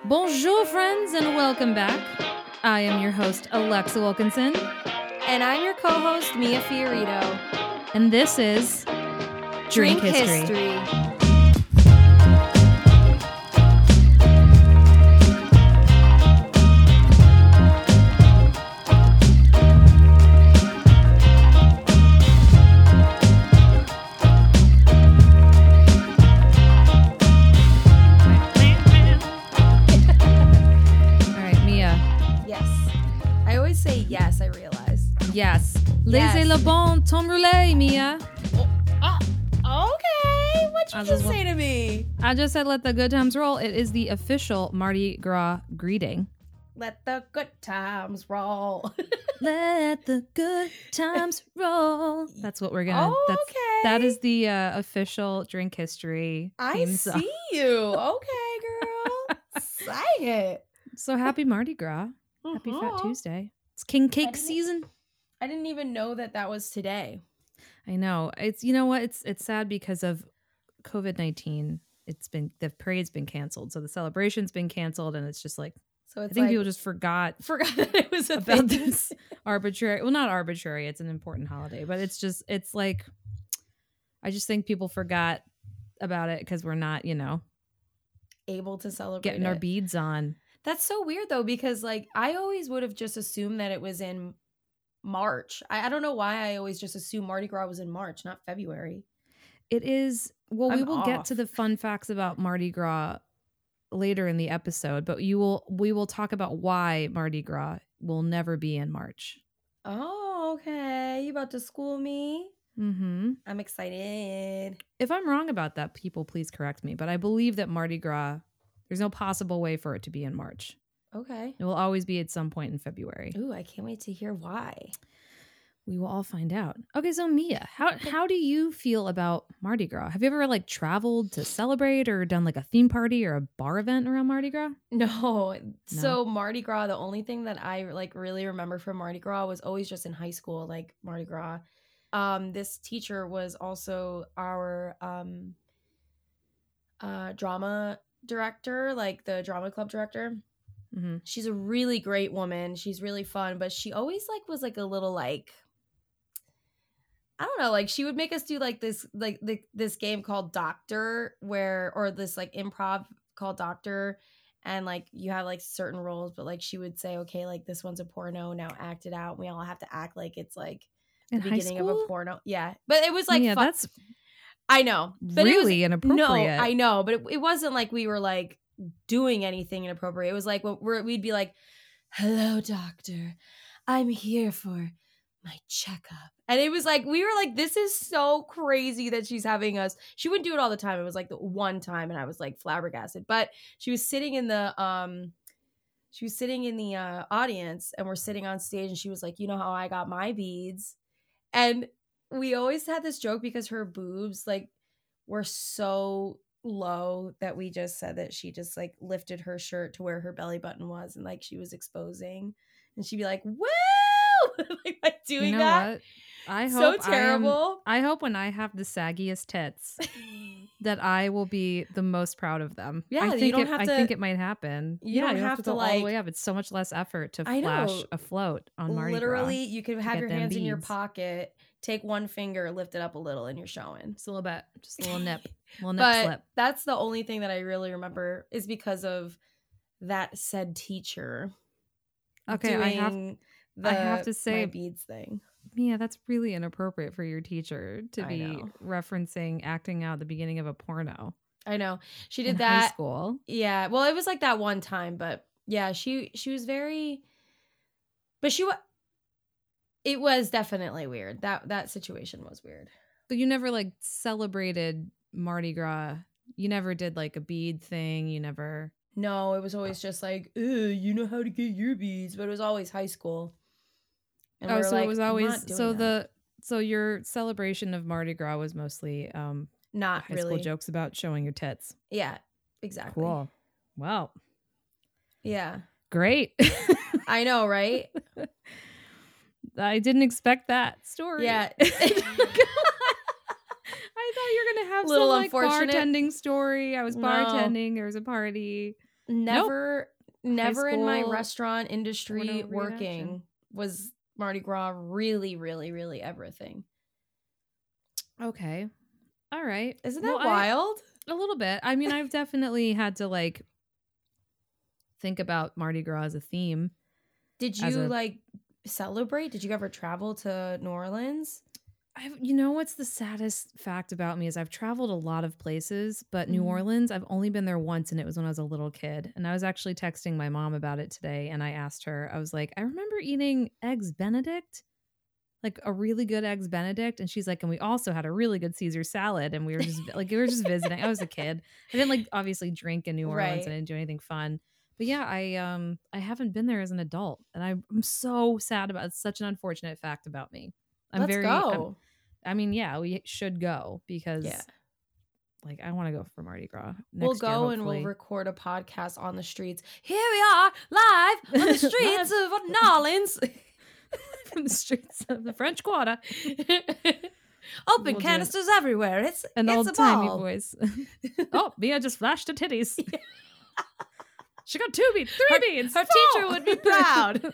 Bonjour, friends, and welcome back. I am your host, Alexa Wilkinson. And I'm your co-host, Mia Fiorito. And this is Drink History. Yes. Laissez le bon temps roulé, Mia. Okay. What'd you just say to me? I just said let the good times roll. It is the official Mardi Gras greeting. Let the good times roll. Let the good times roll. That's what we're gonna. That is the official Drink History theme song. See you. Okay, girl. Say it. So happy Mardi Gras. Happy Fat Tuesday. It's King Cake season. I didn't even know that was today. I know. It's, you know what? It's sad because of COVID-19. The parade's been canceled. So the celebration's been canceled, and it's just like, so it's I think people just forgot that it was about this arbitrary. Well, not arbitrary. It's an important holiday, but it's like, I just think people forgot about it because we're not, able to celebrate getting our beads on. That's so weird though, because like I always would have just assumed that it was in March. I don't know why I always just assume Mardi Gras was in March, not February. It is. Well, we will get to the fun facts about Mardi Gras later in the episode, but we will talk about why Mardi Gras will never be in March. Oh, okay. You about to school me? Mm-hmm. I'm excited. If I'm wrong about that, people please correct me, but I believe that Mardi Gras, there's no possible way for it to be in March. Okay. It will always be at some point in February. Ooh, I can't wait to hear why. We will all find out. Okay, so Mia, how do you feel about Mardi Gras? Have you ever traveled to celebrate or done a theme party or a bar event around Mardi Gras? No. So Mardi Gras, the only thing that I really remember from Mardi Gras was always just in high school, Mardi Gras. This teacher was also our drama director, the drama club director. Mm-hmm. She's a really great woman. She's really fun, but she always was a little I don't know, she would make us do this game called Doctor or this improv called Doctor, and you have certain roles, but she would say, okay, this one's a porno, now act it out. We all have to act like it's the beginning of a porno. Yeah, but it was yeah, fun. That's I know, but really inappropriate. No, I know, but it wasn't we were doing anything inappropriate. It was we'd be hello, doctor, I'm here for my checkup. And it was we were this is so crazy that she's having us. She wouldn't do it all the time. It was the one time, and I was flabbergasted. But she was sitting in the audience, and we're sitting on stage, and she was you know how I got my beads? And we always had this joke because her boobs were so low that we just said that she just lifted her shirt to where her belly button was, and she was exposing, and she'd be woo doing that. What? I hope so terrible. I hope when I have the saggiest tits that I will be the most proud of them. Yeah, I think it might happen. You don't have to go all the way up. It's so much less effort to flash a float on Mardi Gras. Literally, you could have your hands in your pocket, take one finger, lift it up a little, and you're showing. Just a little bit. Just a little nip. But slip. That's the only thing that I really remember is because of that said teacher. Okay, I have to say, my beads thing. Yeah, that's really inappropriate for your teacher to be referencing acting out the beginning of a porno. I know. She did in that high school. Yeah. Well, it was that one time, but yeah, she was very, but it was definitely weird. That situation was weird. But you never celebrated Mardi Gras. You never did a bead thing. You never. No, it was always just you know how to get your beads, but it was always high school. And so it was always so your celebration of Mardi Gras was mostly not high really school jokes about showing your tits. Yeah, exactly. Cool. Wow. Yeah. Great. I know, right? I didn't expect that story. Yeah. I thought you were gonna have little some unfortunate bartending story. I was bartending. There was a party. Never in my restaurant industry working was Mardi Gras really, really, really ever a thing. Okay. All right. Isn't that wild? A little bit. I mean, I've definitely had to like think about Mardi Gras as a theme. Did you like celebrate? Did you ever travel to New Orleans? You know what's the saddest fact about me is I've traveled a lot of places, but New Orleans, I've only been there once, and it was when I was a little kid. And I was actually texting my mom about it today, and I asked her, I was like, I remember eating Eggs Benedict, like a really good Eggs Benedict. And she's like, and we also had a really good Caesar salad. And we were just like, we were just visiting. I was a kid. I didn't like obviously drink in New Orleans. And I didn't do anything fun. But yeah, I haven't been there as an adult. And I'm so sad about it. It's such an unfortunate fact about me. Let's go. I mean, yeah, we should go because like I want to go for Mardi Gras. We'll go and we'll record a podcast on the streets. Here we are live on the streets of New Orleans. From the streets of the French Quarter. Open canisters everywhere. It's an it's old-timey voice. Oh, Mia just flashed her titties. She got 2 beads, 3 beads. Her teacher would be proud.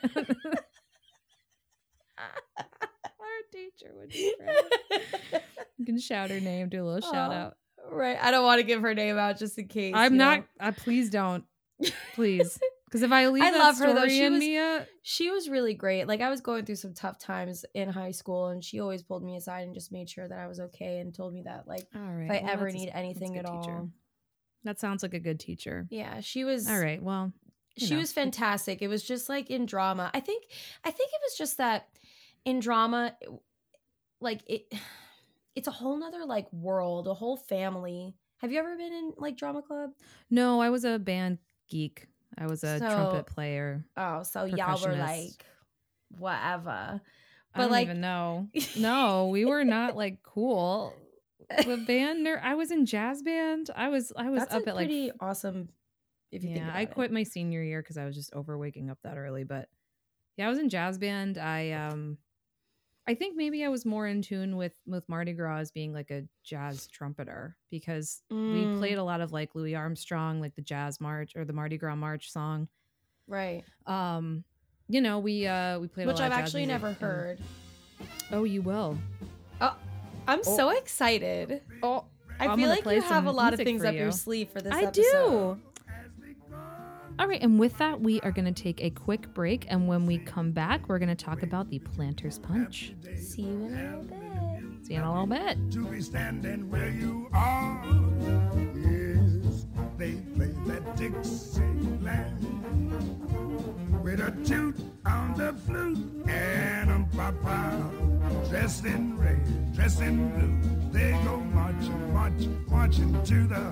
Our teacher would be proud. You can shout her name, do a little shout out. Right. I don't want to give her name out just in case. I'm not. Please don't. Please. Because if I leave that story her, though. Mia, she was really great. Like I was going through some tough times in high school, and she always pulled me aside and just made sure that I was okay, and told me that like if I ever need anything at all. That sounds like a good teacher. Yeah, she was. All right. Well, she was fantastic. It was just like in drama. I think it was just that in drama, like it's a whole nother like world, a whole family. Have you ever been in like drama club? No, I was a band geek. I was a trumpet player. Oh, so y'all were like whatever. But I don't even know. No, we were not like cool. The band, I was in jazz band. I was That's up at like pretty awesome. If you think about I quit my senior year because I was just over waking up that early. But yeah, I was in jazz band. I think maybe I was more in tune with Mardi Gras as being like a jazz trumpeter because we played a lot of like Louis Armstrong, like the Jazz March or the Mardi Gras March song. Right. You know, we played a lot of jazz which I've actually never heard. Oh, you will. Oh, I'm so excited. Oh, I feel like you have a lot of things up your sleeve for this episode. I do. All right, and with that, we are going to take a quick break, and when we come back, we're going to talk about the Planter's Punch. See you in a little bit. See you in a little bit. To be standing where you are, yes, they play that Dixieland with a toot on the flute and a papa dressed in red, dressed in blue. They go marching, marching, marching to the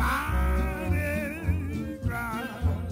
Mardi Gras.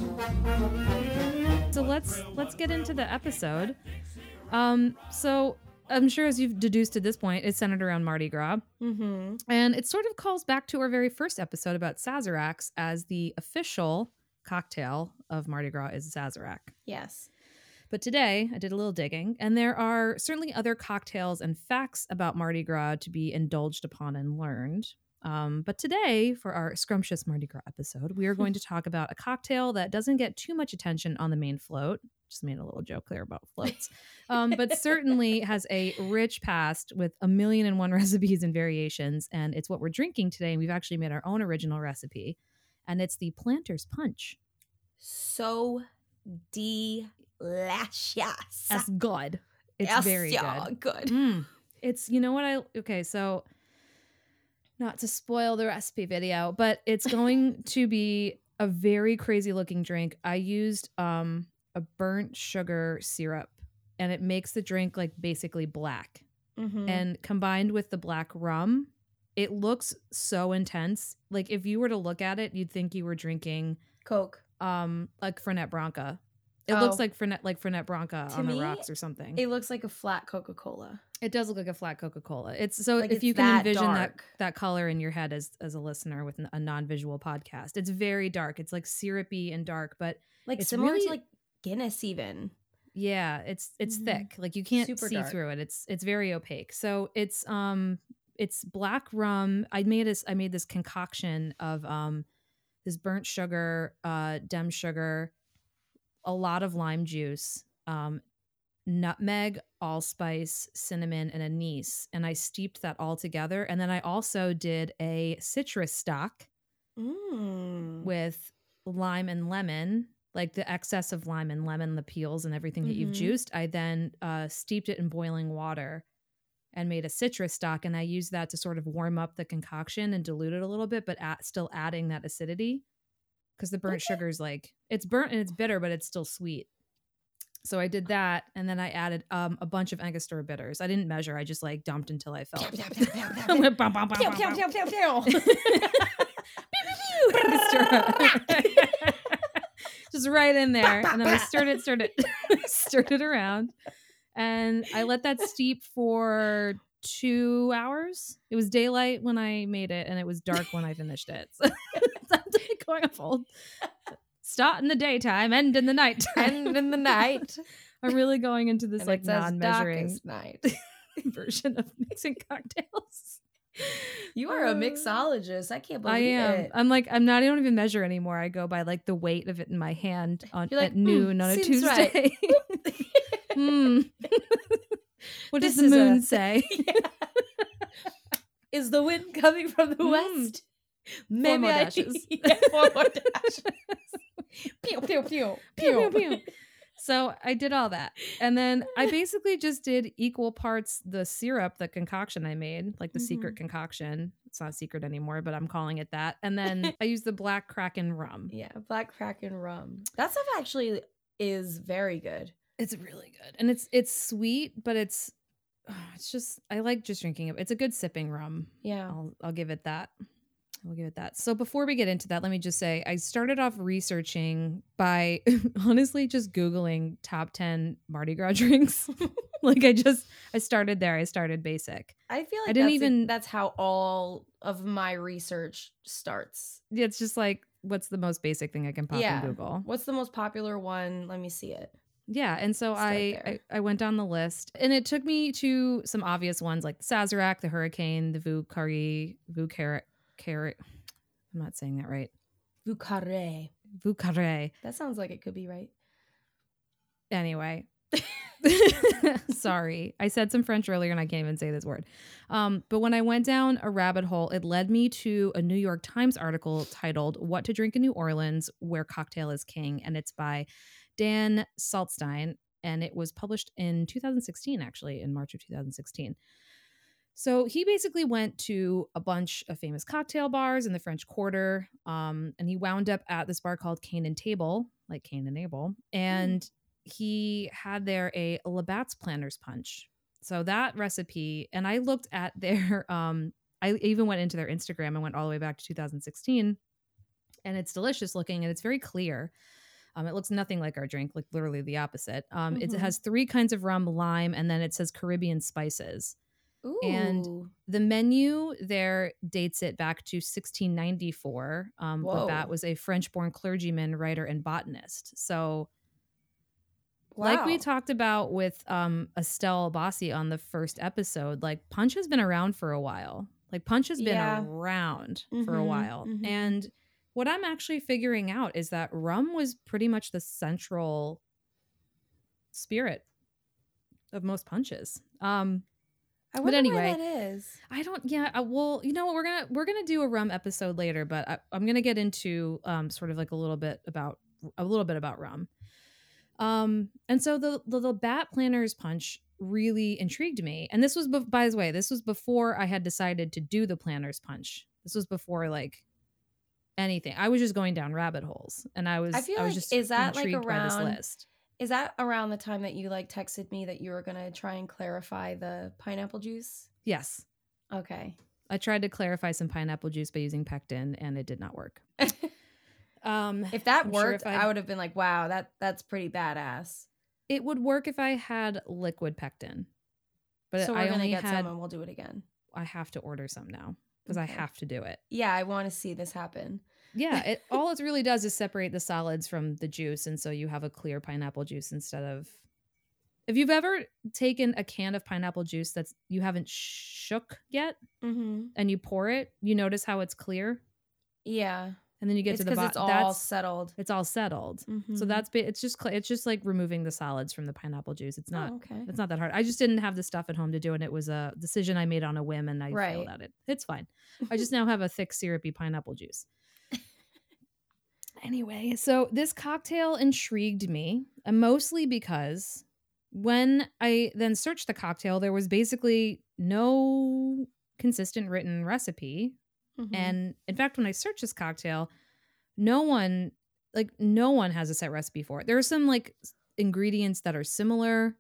So let's get into the episode. So I'm sure as you've deduced at this point, it's centered around Mardi Gras. Mm-hmm. And it sort of calls back to our very first episode about Sazeracs, as the official cocktail of Mardi Gras is Sazerac. Yes. But today I did a little digging, and there are certainly other cocktails and facts about Mardi Gras to be indulged upon and learned. But today, for our scrumptious Mardi Gras episode, we are going to talk about a cocktail that doesn't get too much attention on the main float. Just made a little joke there about floats. But certainly has a rich past with 1,000,001 recipes and variations. And it's what we're drinking today. And we've actually made our own original recipe. And it's the Planter's Punch. So delicious. That's good. It's very good. It's, you know what okay, so not to spoil the recipe video, but it's going to be a very crazy looking drink. I used a burnt sugar syrup, and it makes the drink like basically black. Mm-hmm. And combined with the black rum, it looks so intense. Like if you were to look at it, you'd think you were drinking Coke. Like Fernet Branca. It looks like Fernet Branca on the rocks or something. It looks like a flat Coca-Cola. It does look like a flat Coca-Cola. It's so like if you can envision dark. that color in your head as a listener with a non-visual podcast, it's very dark. It's like syrupy and dark, but like it's similar really, to like Guinness even. Yeah, it's thick. Like you can't Super see dark. through it. It's very opaque. So it's black rum. I made this concoction of this burnt sugar, dem sugar, a lot of lime juice, nutmeg, allspice, cinnamon, and anise. And I steeped that all together. And then I also did a citrus stock with lime and lemon, like the excess of lime and lemon, the peels and everything that you've juiced. I then steeped it in boiling water and made a citrus stock. And I used that to sort of warm up the concoction and dilute it a little bit, but still adding that acidity. Because the burnt sugar is like, it's burnt and it's bitter, but it's still sweet. So I did that, and then I added a bunch of Angostura bitters. I didn't measure; I just like dumped until I felt. Just right in there, and then I stirred it around, and I let that steep for 2 hours. It was daylight when I made it, and it was dark when I finished it. So I'm going off old. Start in the daytime, end in the night. End in the night. I'm really going into this and like non-measuring night version of mixing cocktails. You are a mixologist. I can't believe it. I don't even measure anymore. I go by like the weight of it in my hand at noon on a Tuesday. Right. What does the moon say? Yeah. Is the wind coming from the west? Maybe 4 more dashes. 4 more dashes. Pew, pew, pew, pew, pew. So I did all that. And then I basically just did equal parts the syrup, the concoction I made, like the secret concoction. It's not secret anymore, but I'm calling it that. And then I used the Black Kraken rum. Yeah, Black Kraken rum. That stuff actually is very good. It's really good. And it's sweet, but it's just, I like just drinking it. It's a good sipping rum. Yeah. I'll give it that. We'll give it that. So before we get into that, let me just say I started off researching by honestly just Googling top 10 Mardi Gras drinks. Like I started there. I started basic. I feel like that's how all of my research starts. Yeah, it's just like, what's the most basic thing I can pop in Google? What's the most popular one? Let me see it. Yeah, and so I went down the list, and it took me to some obvious ones like the Sazerac, the Hurricane, the Vieux Carré. I'm not saying that right. Vieux Carré. That sounds like it could be right. Anyway. Sorry. I said some French earlier and I can't even say this word. But when I went down a rabbit hole, it led me to a New York Times article titled What to Drink in New Orleans, Where Cocktail is King. And it's by Dan Saltstein. And it was published in 2016, actually, in March of 2016. So he basically went to a bunch of famous cocktail bars in the French Quarter, and he wound up at this bar called Cain and Table, like Cain and Abel, and he had there a Labatt's Planter's Punch. So that recipe, and I looked at their, I even went into their Instagram and went all the way back to 2016, and it's delicious looking, and it's very clear. It looks nothing like our drink, like literally the opposite. It has 3 kinds of rum, lime, and then it says Caribbean spices. Ooh. And the menu there dates it back to 1694. Labatt was a French-born clergyman, writer, and botanist. So, like we talked about with Estelle Bassi on the first episode, like punch has been around for a while. Like punch has been around for a while. And what I'm actually figuring out is that rum was pretty much the central spirit of most punches. I wonder why that is. I don't. Yeah. Well, you know what? We're gonna do a rum episode later, but I'm gonna get into sort of like a little bit about rum. And so the Labatt Planter's Punch really intrigued me, and this was by the way, this was before I had decided to do the Planter's Punch. This was before like anything. I was just going down rabbit holes, and I was just is that intrigued by this list. Is that around the time that you like texted me that you were going to try and clarify the pineapple juice? Yes. Okay. I tried to clarify some pineapple juice by using pectin and it did not work. If that worked, I would have been like, wow, that's pretty badass. It would work if I had liquid pectin. But so we're going to get some and we'll do it again. I have to order some now because I have to do it. Yeah, I want to see this happen. Yeah, all it really does is separate the solids from the juice, and so you have a clear pineapple juice instead of. If you've ever taken a can of pineapple juice that's you haven't shook yet, and you pour it, you notice how it's clear. Yeah, And then you get It's to the because bottom. it's all settled. It's all settled. So Mhm. it's just like removing the solids from the pineapple juice. It's not Oh, okay. it's not that hard. I just didn't have the stuff at home to do, and it was a decision I made on a whim, and I failed Right. at it. It's fine. I just now have a thick syrupy pineapple juice. Anyway, so this cocktail intrigued me, mostly because when I then searched the cocktail, there was basically no consistent written recipe. Mhm. And in fact, when I searched this cocktail, no one has a set recipe for it. There are some like ingredients that are similar.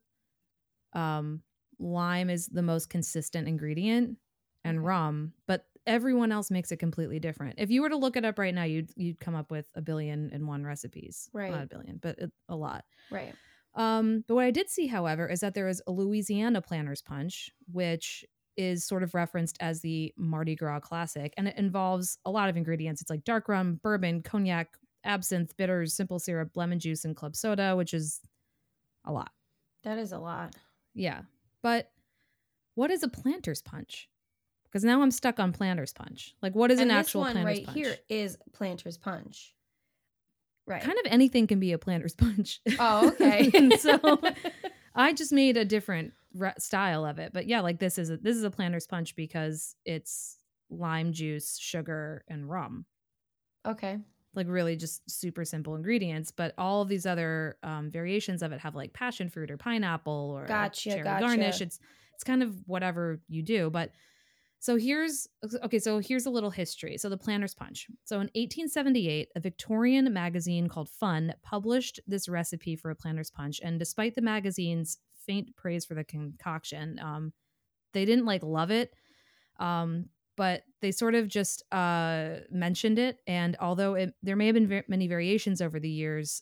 Lime is the most consistent ingredient and Okay. rum, but everyone else makes it completely different. If you were to look it up right now, you'd come up with 1,000,000,001 recipes. Well, Right. not 1,000,000,000, but a lot. Right. But what I did see, however, is that there is a Louisiana Planter's Punch, which is sort of referenced as the Mardi Gras classic, and it involves a lot of ingredients. It's like dark rum, bourbon, cognac, absinthe, bitters, simple syrup, lemon juice, and club soda, which is a lot. That is a lot. Yeah. But what is a Planter's Punch? Because now I'm stuck on Planter's Punch. Like, what is And an this actual one Planter's right Punch? here is Planter's Punch. Right. Kind of anything can be a Planter's Punch. Oh, okay. And so I just made a different style of it. But yeah, like this is a Planter's Punch because it's lime juice, sugar, and rum. Okay. Like really just super simple ingredients. But all of these other variations of it have like passion fruit or pineapple or cherry garnish. It's kind of whatever you do. But so here's a little history. So the Planter's Punch. So in 1878, a Victorian magazine called Fun published this recipe for a Planter's Punch. And despite the magazine's faint praise for the concoction, they didn't like love it. But they sort of just mentioned it. And although there may have been many variations over the years,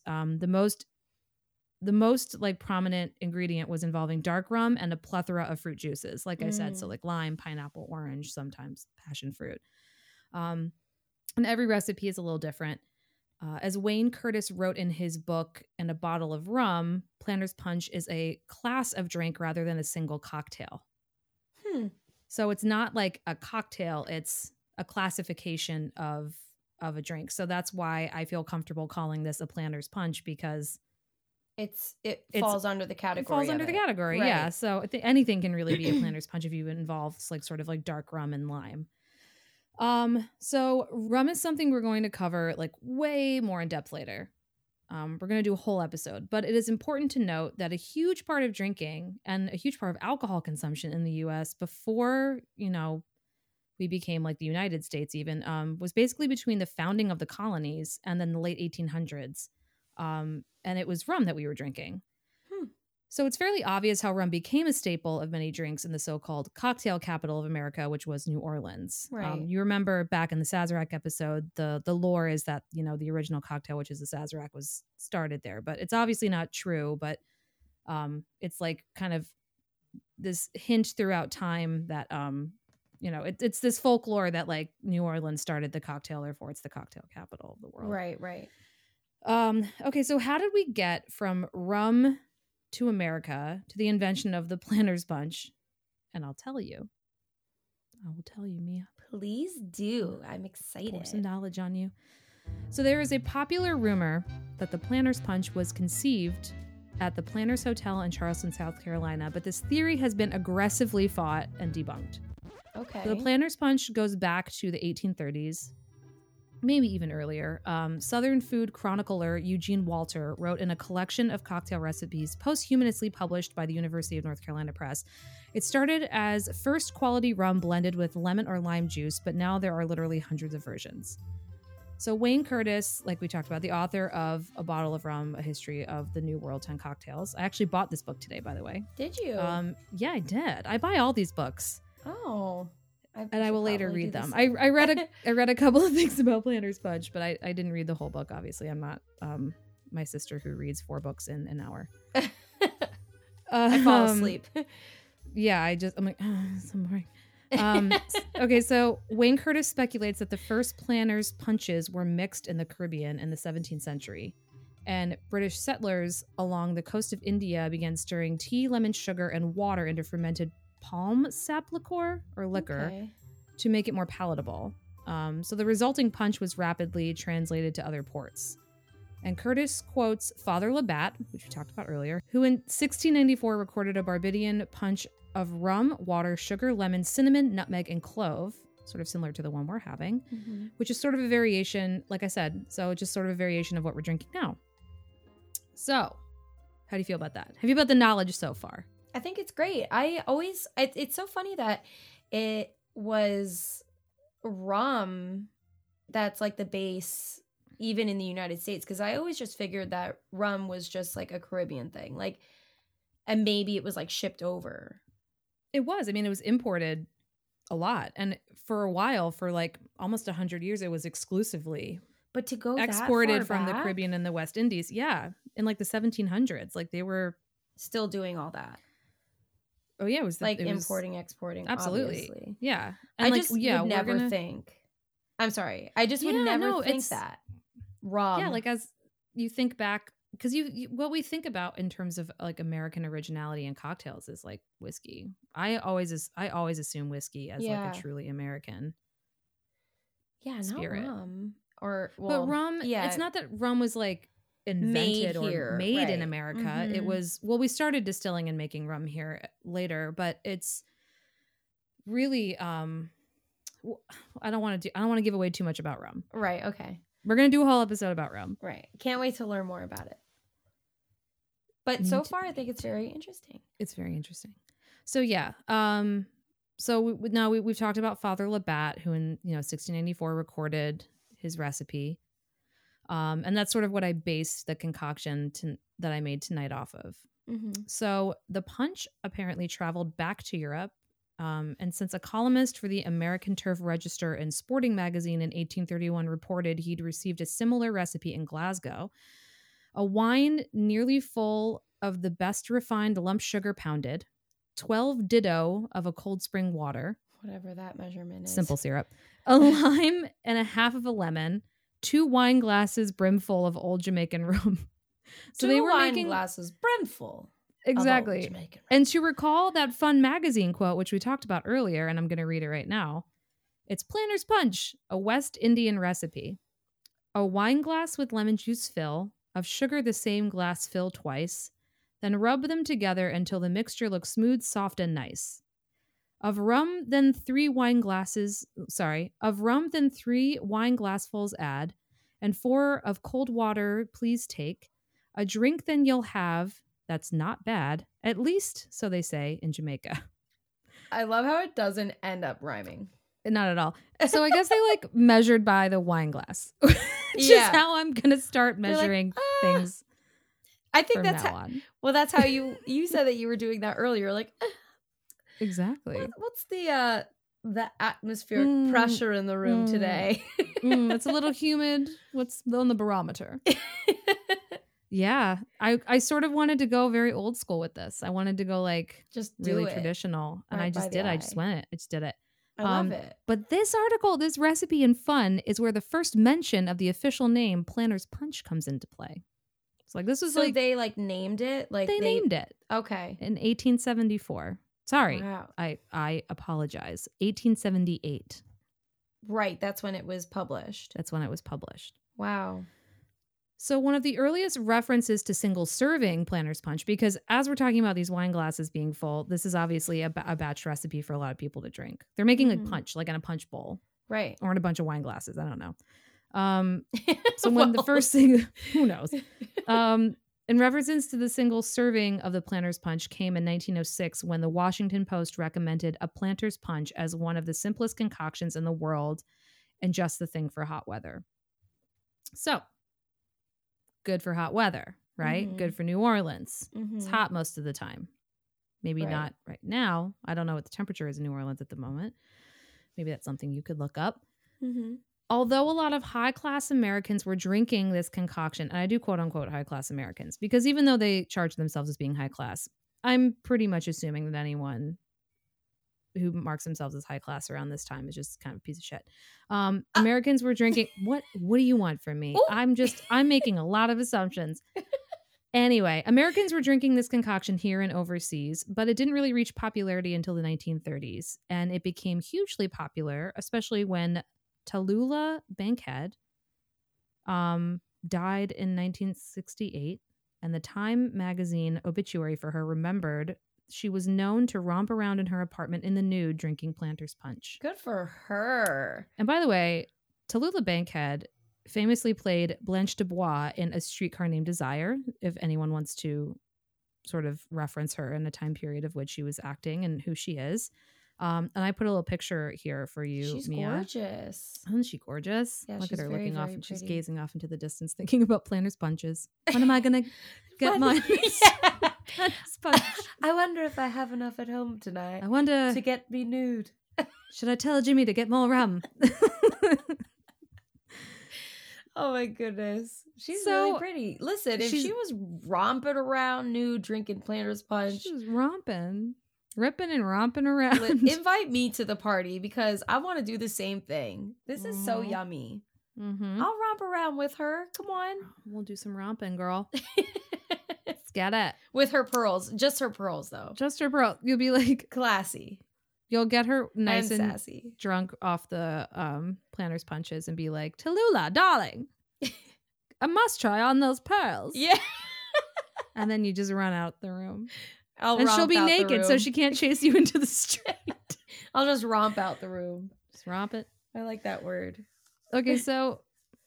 the most like prominent ingredient was involving dark rum and a plethora of fruit juices. Like I said, so like lime, pineapple, orange, sometimes passion fruit. And every recipe is a little different. As Wayne Curtis wrote in his book, "In a Bottle of Rum," Planter's Punch is a class of drink rather than a single cocktail. So it's not like a cocktail, it's a classification of a drink. So that's why I feel comfortable calling this a Planter's Punch, because it falls under the category. It falls under the category, right. Yeah. So anything can really be a Planter's Punch if you involve like sort of like dark rum and lime. So rum is something we're going to cover like way more in depth later. We're going to do a whole episode, but it is important to note that a huge part of drinking and a huge part of alcohol consumption in the U.S. before, we became like the United States even, was basically between the founding of the colonies and then the late 1800s. And it was rum that we were drinking. So it's fairly obvious how rum became a staple of many drinks in the so-called cocktail capital of America, which was New Orleans. Right. You remember back in the Sazerac episode, the lore is that, the original cocktail, which is the Sazerac, was started there. But it's obviously not true, but it's like kind of this hint throughout time that, it's this folklore that like New Orleans started the cocktail, therefore it's the cocktail capital of the world. Right. Okay, so how did we get from rum to America to the invention of the Planter's Punch? And I'll tell you. I will tell you, Mia. Please do. I'm excited. Pour some knowledge on you. So there is a popular rumor that the Planter's Punch was conceived at the Planters Hotel in Charleston, South Carolina, but this theory has been aggressively fought and debunked. Okay. So the Planter's Punch goes back to the 1830s. Maybe even earlier. Southern food chronicler Eugene Walter wrote in a collection of cocktail recipes posthumously published by the University of North Carolina Press. It started as first quality rum blended with lemon or lime juice, but now there are literally hundreds of versions. So Wayne Curtis, like we talked about, the author of A Bottle of Rum, A History of the New World 10 Cocktails. I actually bought this book today, by the way. Did you? Yeah, I did. I buy all these books. Oh. And I will later read them. I read a couple of things about Planter's Punch, but I didn't read the whole book. Obviously, I'm not my sister who reads 4 books in an hour. I fall asleep. Yeah, I'm like, so boring. Okay, so Wayne Curtis speculates that the first Planter's Punches were mixed in the Caribbean in the 17th century, and British settlers along the coast of India began stirring tea, lemon, sugar, and water into fermented palm sap liqueur or liquor to make it more palatable. So the resulting punch was rapidly translated to other ports. And Curtis quotes Father Labatt, which we talked about earlier, who in 1694 recorded a Barbadian punch of rum, water, sugar, lemon, cinnamon, nutmeg, and clove, sort of similar to the one we're having, which is sort of a variation, like I said, so just sort of a variation of what we're drinking now. So, how do you feel about that? How do you feel about the knowledge so far? I think it's great. It's so funny that it was rum that's like the base even in the United States, because I always just figured that rum was just like a Caribbean thing, like, and maybe it was like shipped over. It was. I mean, it was imported a lot, and for a while, for like almost 100 years, it was exclusively but to go exported that far from back? the Caribbean and the West Indies. Yeah, in like the 1700s, like they were Still doing all that. Oh yeah, it was Like it was, importing, exporting. absolutely. Obviously. Yeah, And and I like, just yeah, would we're never gonna- think. I'm sorry. I just would Yeah, never no, think it's- that rum. Yeah, like as you think back, because you what we think about in terms of like American originality in cocktails is like whiskey. I always assume whiskey as like Yeah. a truly American. yeah, spirit. not rum or well, But rum, Yeah, it's not that rum was like invented here, or made in right. America. It Mhm. was, well, we started distilling and making rum here later, but it's really I don't want to give away too much about rum. right. Okay, We're going to do a whole episode about rum. right. Can't wait to learn more about it. But Me so too. far, I think it's very interesting. It's very interesting. So yeah, so we've talked about Father Labatt, who in 1694 recorded his recipe, and that's sort of what I based the concoction that I made tonight off of. Mm-hmm. So the punch apparently traveled back to Europe, and since a columnist for the American Turf Register and Sporting Magazine in 1831 reported he'd received a similar recipe in Glasgow, a wine nearly full of the best refined lump sugar pounded, 12 ditto of a Cold Spring water, Whatever that measurement is. simple syrup, a lime and a half of a lemon, 2 wine glasses brimful of old Jamaican rum. So 2 they were wine making glasses brimful. exactly. Of old Jamaican. And to recall that fun magazine quote, which we talked about earlier, and I'm going to read it right now, it's Planter's Punch, a West Indian recipe. A wine glass with lemon juice fill, of sugar the same glass fill twice, then rub them together until the mixture looks smooth, soft, and nice. Of rum, then 3 wine glassfuls add, and 4 of cold water please take. A drink then you'll have, that's not bad, at least, so they say in Jamaica. I love how it doesn't end up rhyming. Not at all. So I guess they like measured by the wine glass. Which Yeah. is how I'm going to start They're like, measuring "Ah." things I think from that's now how, on. well, that's how you said that you were doing that earlier. Like, Exactly. what's the atmospheric Mm, pressure in the room mm. today? It's a little humid. What's on the barometer? Yeah. I sort of wanted to go very old school with this. I wanted to go like Just do really it. traditional. And Right I by just the did. I just eye. went it. I just did it. I love it. But this article, this recipe and fun, is where the first mention of the official name Planter's Punch comes into play. It's like this was So like they like named it. Like they named it Okay. in 1874. Sorry, Wow. I apologize. 1878. Right. That's when it was published. That's when it was published. Wow. So one of the earliest references to single serving Planter's Punch, because as we're talking about these wine glasses being full, this is obviously a batch recipe for a lot of people to drink. They're making Mhm. a punch, like in a punch bowl Right. or in a bunch of wine glasses. I don't know. So when the Well. first thing, who knows? In reference to the single serving of the Planter's Punch came in 1906 when the Washington Post recommended a Planter's Punch as one of the simplest concoctions in the world and just the thing for hot weather. So, good for hot weather, right? Mhm. Good for New Orleans. Mhm. It's hot most of the time. Maybe Right. not right now. I don't know what the temperature is in New Orleans at the moment. Maybe that's something you could look up. Mhm. Although a lot of high-class Americans were drinking this concoction, and I do quote-unquote high-class Americans, because even though they charge themselves as being high-class, I'm pretty much assuming that anyone who marks themselves as high-class around this time is just kind of a piece of shit. Americans were drinking... What do you want from me? Ooh. I'm making a lot of assumptions. Anyway, Americans were drinking this concoction here and overseas, but it didn't really reach popularity until the 1930s, and it became hugely popular, especially when Tallulah Bankhead died in 1968, and the Time magazine obituary for her remembered she was known to romp around in her apartment in the nude drinking Planters Punch. Good for her. And by the way, Tallulah Bankhead famously played Blanche Dubois in A Streetcar Named Desire, if anyone wants to sort of reference her in the time period of which she was acting and who she is. And I put a little picture here for you, She's Mia. gorgeous. Isn't she gorgeous? Yeah, Look she's at her very, looking off, very and she's pretty. gazing off into the distance, thinking about Planters Punches. When am I gonna get my Yeah. Planters Punch? I wonder if I have enough at home tonight I wonder, to get me nude. should I tell Jimmy to get more rum? Oh my goodness. She's So, really pretty. Listen, if she's- she was romping around nude, drinking Planters Punch, She was romping, ripping and romping around. invite me to the party because I want to do the same thing. This is so Mhm. yummy. Mm-hmm. I'll romp around with her. Come on. We'll do some romping, girl. Let's get it. With her pearls. Just her pearls, though. Just her bro. You'll be like, Classy you'll get her nice and and sassy. drunk off the Planters Punches and be like, Tallulah, darling, I must try on those pearls. Yeah. And then you just run out the room. I'll And she'll romp be out the naked, so room. she can't chase you into the street. I'll just romp out the room. Just romp it. I like that word. Okay, so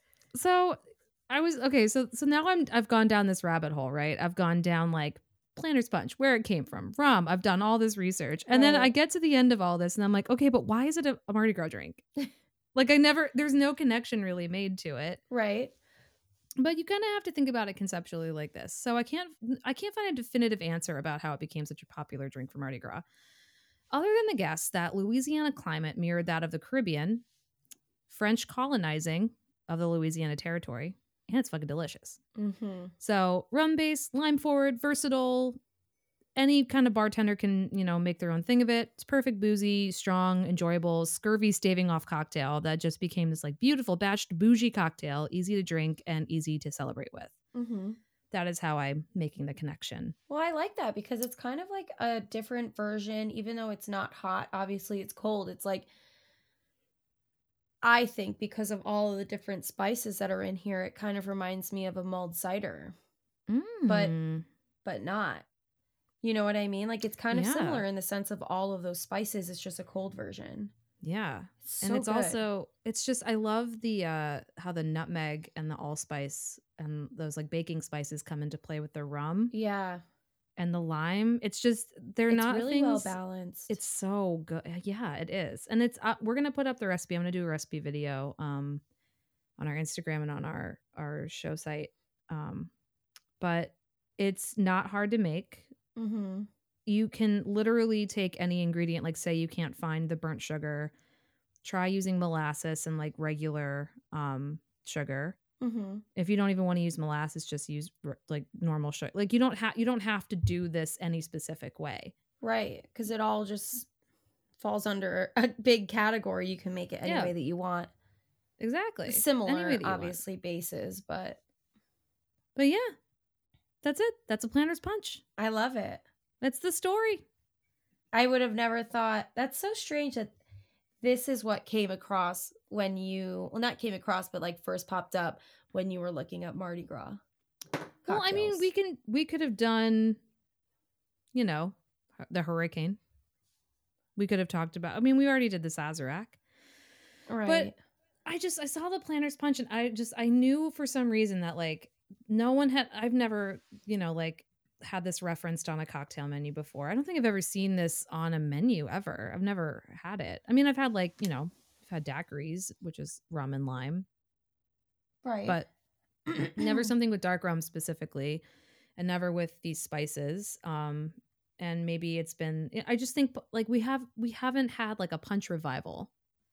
I was okay, so now I've gone down this rabbit hole, right? I've gone down like Planters Punch, where it came from, rum. I've done all this research. And then Right. I get to the end of all this and I'm like, okay, but why is it a Mardi Gras drink? Like there's no connection really made to it. Right. But you kind of have to think about it conceptually like this. So I can't find a definitive answer about how it became such a popular drink for Mardi Gras. Other than the guess that Louisiana climate mirrored that of the Caribbean, French colonizing of the Louisiana territory, and it's fucking delicious. Mm-hmm. So rum-based, lime-forward, versatile. Any kind of bartender can, make their own thing of it. It's perfect, boozy, strong, enjoyable, scurvy staving off cocktail that just became this like beautiful batched bougie cocktail, easy to drink and easy to celebrate with. Mm-hmm. That is how I'm making the connection. Well, I like that because it's kind of like a different version, even though it's not hot. Obviously, it's cold. It's like, I think because of all of the different spices that are in here, it kind of reminds me of a mulled cider, but not. You know what I mean? Like it's kind of Yeah. similar in the sense of all of those spices. It's just a cold version. Yeah. It's And so it's good. also, it's just, I love the, how the nutmeg and the allspice and those like baking spices come into play with the rum Yeah, and the lime. It's just, they're it's not really well things. balanced. It's so good. Yeah, it is. And it's, we're going to put up the recipe. I'm going to do a recipe video, on our Instagram and on our show site. But it's not hard to make. Mm-hmm. You can literally take any ingredient, like say you can't find the burnt sugar, try using molasses and like regular sugar. Mm-hmm. If you don't even want to use molasses, just use like normal sugar. Like you don't have to do this any specific way. Right, because it all just falls under a big category. You can make it any Yeah. way that you want. Exactly. Any Similar, way that you want. obviously, bases, but But yeah, that's it. That's a Planters Punch. I love it. That's the story. I would have never thought. That's so strange that this is what came across when you, well, not came across, but like first popped up when you were looking up Mardi Gras. Well, I mean, cocktails. we could have done, the hurricane. We could have talked about. I mean, we already did the Sazerac. Right. I saw the Planters Punch and I knew for some reason that like no one had, I've never, like had this referenced on a cocktail menu before. I don't think I've ever seen this on a menu ever. I've never had it. I mean, I've had like, I've had daiquiris, which is rum and lime, Right. but never something with dark rum specifically and never with these spices. And maybe it's been, I just think like we haven't had like a punch revival,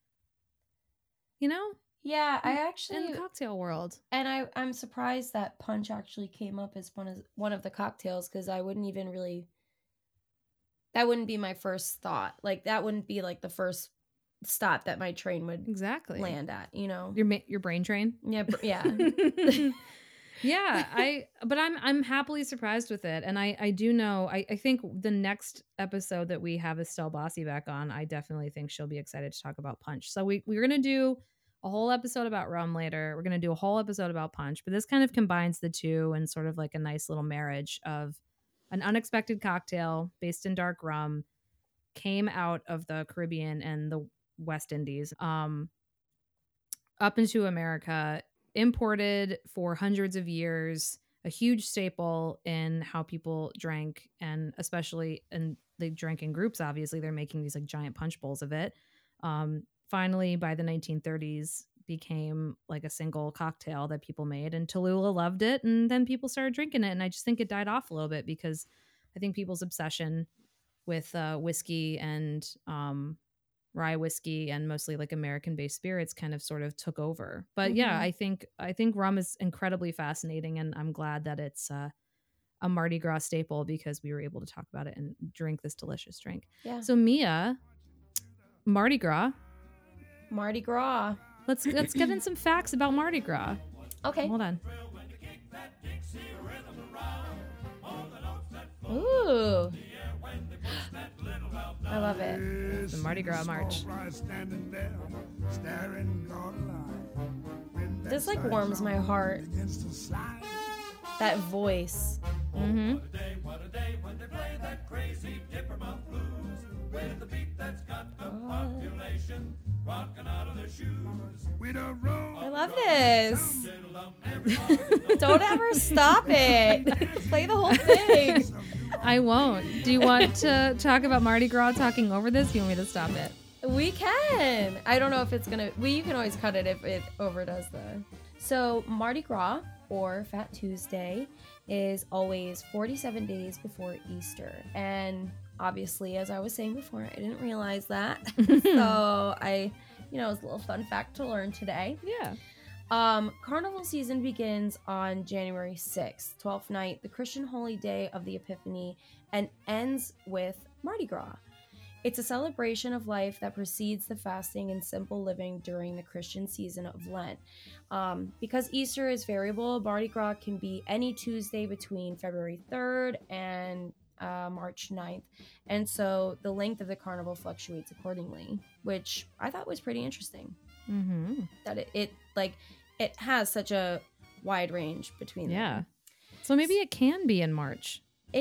yeah, I in actually, the cocktail world. and I'm surprised that punch actually came up as one of the cocktails because I wouldn't even really. That wouldn't be my first thought. Like that wouldn't be like the first stop that my train would Exactly. land at. Your brain train. Yeah, yeah. Yeah, but I'm happily surprised with it. And I do know, I think the next episode that we have Estelle Bossi back on, I definitely think she'll be excited to talk about punch. So we're going to do a whole episode about rum later. We're going to do a whole episode about punch, but this kind of combines the two and sort of like a nice little marriage of an unexpected cocktail based in dark rum, came out of the Caribbean and the West Indies, up into America, imported for hundreds of years, a huge staple in how people drank, and especially, and they drank in groups, obviously. They're making these like giant punch bowls of it. Finally, by the 1930s, became like a single cocktail that people made, and Tallulah loved it, and then people started drinking it, and I just think it died off a little bit because I think people's obsession with whiskey and rye whiskey and mostly like American-based spirits kind of sort of took over. But yeah, I think rum is incredibly fascinating, and I'm glad that it's a Mardi Gras staple because we were able to talk about it and drink this delicious drink. Yeah. So Mia, Mardi Gras. Let's get in some facts about Mardi Gras. Okay. Hold on. Ooh. I love it. The Mardi Gras March. This like warms my heart. That voice. Mm-hmm. I love this. Don't ever stop it. Play the whole thing. I won't. Do you want to talk about Mardi Gras talking over this? Do you want me to stop it? We can. I don't know if it's gonna. You can always cut it if it overdoes the. So Mardi Gras, or Fat Tuesday, is always 47 days before Easter, and obviously, as I was saying before, I didn't realize that. So it was a little fun fact to learn today. Yeah. Carnival season begins on January 6th, 12th night, the Christian holy day of the Epiphany, and ends with Mardi Gras. It's a celebration of life that precedes the fasting and simple living during the Christian season of Lent. Because Easter is variable, Mardi Gras can be any Tuesday between February 3rd and March 9th. And so the length of the carnival fluctuates accordingly, which I thought was pretty interesting. Mm-hmm. That it has such a wide range between them. So maybe it can be in March.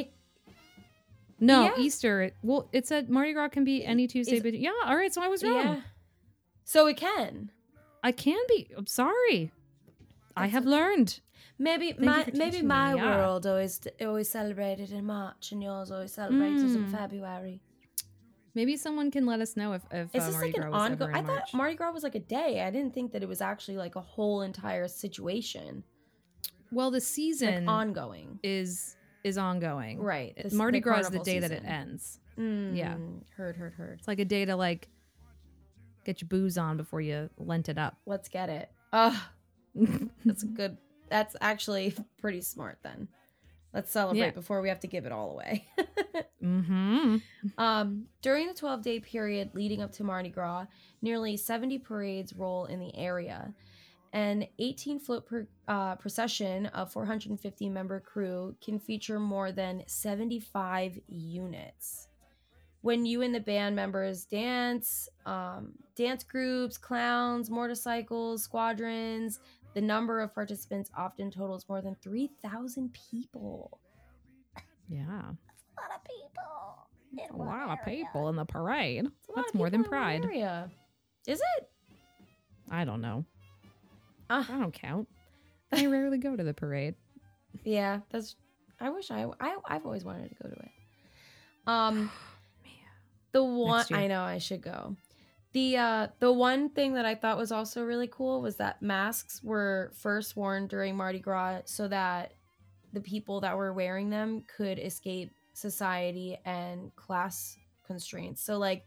Yeah. Easter. It said Mardi Gras can be any Tuesday. But yeah, all right. So I was wrong. Yeah. So it can. I can be. I'm sorry. I have learned. Maybe my world always celebrated in March, and yours always celebrated in February. Maybe someone can let us know if is this Mardi like Gras an was ongoing? ever I in thought March. Mardi Gras was like a day. I didn't think that it was actually like a whole entire situation. Well, the season like ongoing is ongoing, right? Mardi Gras is the day season. that it ends. Yeah, heard. It's like a day to like get your booze on before you Lent it up. Let's get it. That's good. That's actually pretty smart then. Let's celebrate before we have to give it all away. Mm-hmm. During the 12-day period leading up to Mardi Gras, nearly 70 parades roll in the area. An 18-float procession of 450-member crew can feature more than 75 units. When you and the band members dance, dance groups, clowns, motorcycles, squadrons, the number of participants often totals more than 3,000 people. Yeah. That's a lot of people. A lot of people in the parade. That's more than Pride. Is it? I don't know. I don't count. I rarely go to the parade. Yeah, I've always wanted to go to it. The one I know I should go. The one thing that I thought was also really cool was that masks were first worn during Mardi Gras so that the people that were wearing them could escape society and class constraints. So like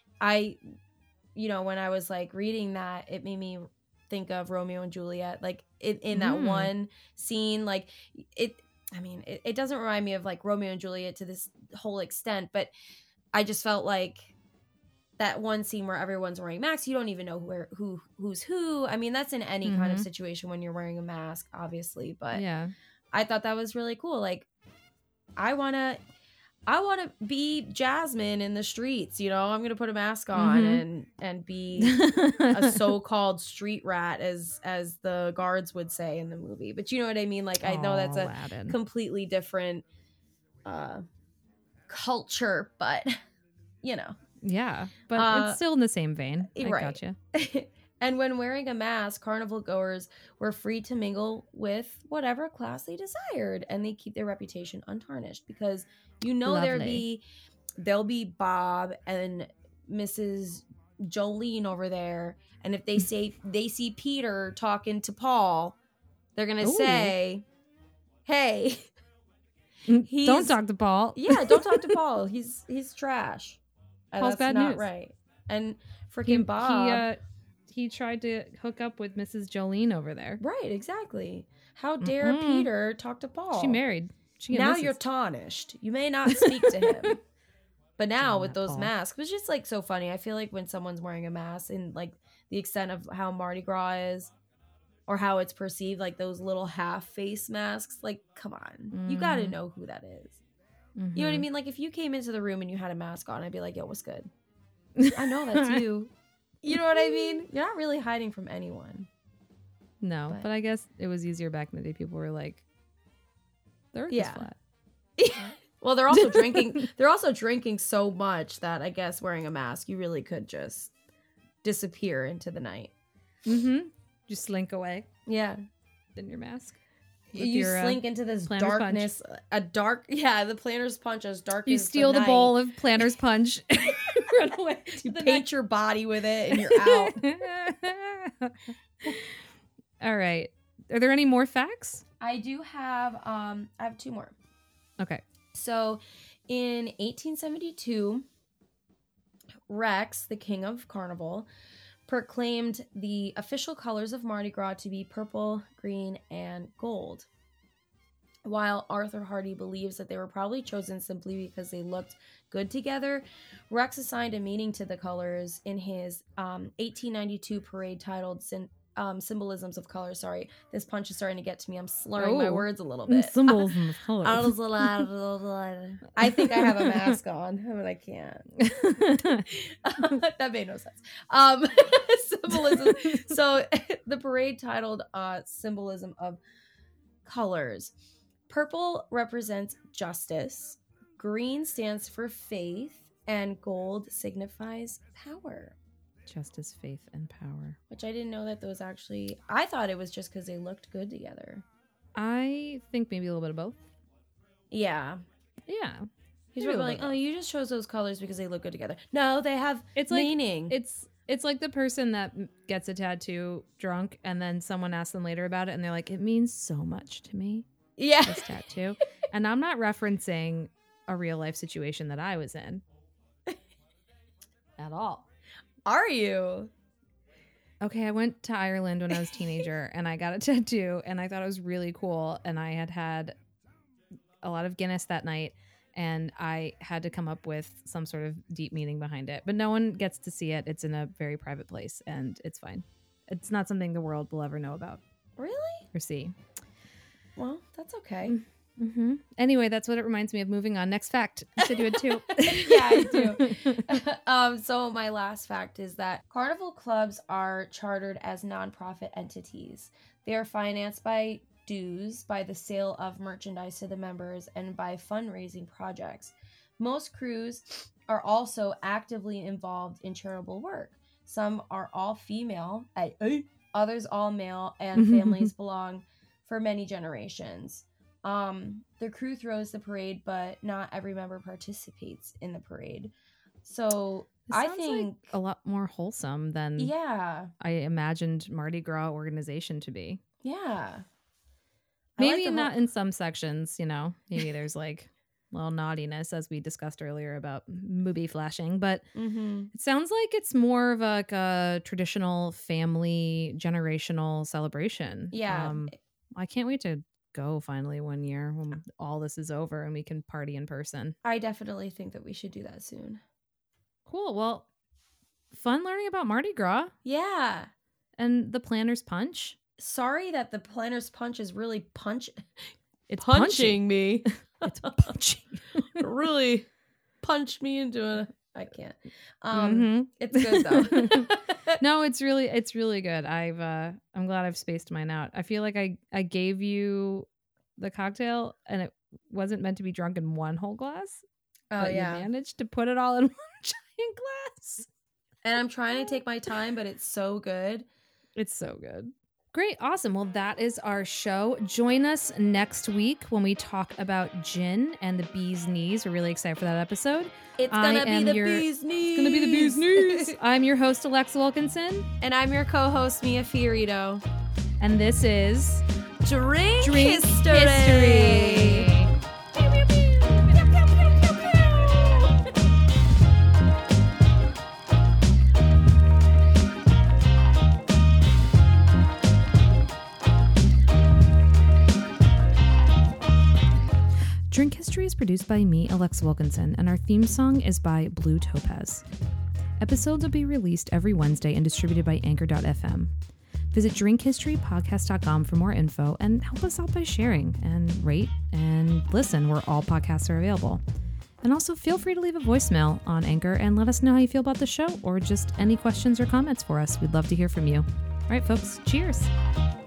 when I was like reading that, it made me think of Romeo and Juliet, like in that one scene. Like it doesn't remind me of like Romeo and Juliet to this whole extent, but I just felt like that one scene where everyone's wearing masks, you don't even know who's who. I mean, that's in any kind of situation when you're wearing a mask, obviously, but yeah, I thought that was really cool. Like I I want to be Jasmine in the streets, you know. I'm going to put a mask on and be a so-called street rat as the guards would say in the movie. But you know what I mean? Like I know that's a Aladdin. completely different culture, but you know. Yeah, but it's still in the same vein. I Right. gotcha. And when wearing a mask, carnival goers were free to mingle with whatever class they desired, and they keep their reputation untarnished because you know Lovely. there'll be Bob and Mrs. Jolene over there, and if they see Peter talking to Paul, they're gonna Ooh. say, "Hey, Don't talk to Paul." yeah, don't talk to Paul. He's trash. Paul's That's bad not news. right." And freaking Bob. He tried to hook up with Mrs. Jolene over there. Right, exactly. How dare Peter talk to Paul? She married. She Now misses. you're tarnished. You may not speak to him. But now Damn with that those Paul. masks, it's just like so funny. I feel like when someone's wearing a mask and like the extent of how Mardi Gras is or how it's perceived, like those little half face masks, like come on. You got to know who that is. You know what I mean? Like if you came into the room and you had a mask on, I'd be like, yo, what's good? I know that's you. You know what I mean? You're not really hiding from anyone. No, but I guess it was easier back in the day. People were like, the earth is Yeah. flat. Well, they're also drinking. They're also drinking so much that I guess wearing a mask, you really could just disappear into the night. Just slink away Yeah, in your mask. with you your, slink into this Planner's Punch. darkness. The Planner's Punch as dark. You as steal the night. bowl of Planner's Punch. Run away. You to the paint your body with it, and you're out. night. All right. Are there any more facts? I do have. I have two more. Okay. So, in 1872, Rex, the king of Carnival, proclaimed the official colors of Mardi Gras to be purple, green, and gold. While Arthur Hardy believes that they were probably chosen simply because they looked good together, Rex assigned a meaning to the colors in his 1892 parade titled Symbolisms of Color. Sorry, this punch is starting to get to me. I'm slurring my words a little bit. Symbolism of color. I think I have a mask on, but I can't. That made no sense. Symbolism. So the parade titled Symbolism of Colors. Purple represents justice. Green stands for faith. And gold signifies power. Justice, faith, and power. Which I didn't know that those actually... I thought it was just because they looked good together. I think maybe a little bit of both. Yeah. Yeah. He's Maybe a really little like, bit of oh, you just chose those colors because they look good together. No, they have It's like- meaning. It's like the person that gets a tattoo drunk and then someone asks them later about it and they're like, it means so much to me, Yeah. this tattoo. And I'm not referencing a real life situation that I was in at all. Are you? Okay, I went to Ireland when I was a teenager and I got a tattoo and I thought it was really cool. And I had a lot of Guinness that night and I had to come up with some sort of deep meaning behind it. But no one gets to see it. It's in a very private place and it's fine. It's not something the world will ever know about Really? or see. Well, that's okay. Mm-hmm. Anyway, that's what it reminds me of. Moving on. Next fact. You said you had two. Yeah, I do. So my last fact is that carnival clubs are chartered as nonprofit entities. They are financed by dues, by the sale of merchandise to the members, and by fundraising projects. Most crews are also actively involved in charitable work. Some are all female, others all male, and families belong for many generations. The crew throws the parade, but not every member participates in the parade. So This I sounds think, like a lot more wholesome than yeah, I imagined Mardi Gras organization to be. yeah. Maybe not in some sections, you know. Maybe there's like a little naughtiness, as we discussed earlier about movie flashing, but it sounds like it's more of like a traditional family generational celebration. Yeah. I can't wait to go finally one year when all this is over and we can party in person. I definitely think that we should do that soon. Cool. Well, fun learning about Mardi Gras Yeah. and the Planner's Punch. Sorry that the Planner's Punch is really It's punching me. It's punchy. Really punched me into a. I can't. Mhm. It's good though. No, it's really good. I'm glad I've spaced mine out. I feel like I gave you the cocktail and it wasn't meant to be drunk in one whole glass. Oh but yeah. you managed to put it all in one giant glass. And I'm trying to take my time, but it's so good. It's so good. Great. Awesome. Well, that is our show. Join us next week when we talk about gin and the bee's knees. We're really excited for that episode. It's gonna be the bee's knees. It's gonna be the bee's knees. I'm your host, Alexa Wilkinson. And I'm your co-host, Mia Fiorito. And this is Drink History. Drink History is produced by me, Alexa Wilkinson, and our theme song is by Blue Topaz. Episodes will be released every Wednesday and distributed by Anchor.fm. Visit drinkhistorypodcast.com for more info and help us out by sharing and rate and listen where all podcasts are available. And also feel free to leave a voicemail on Anchor and let us know how you feel about the show or just any questions or comments for us. We'd love to hear from you. All right, folks, cheers.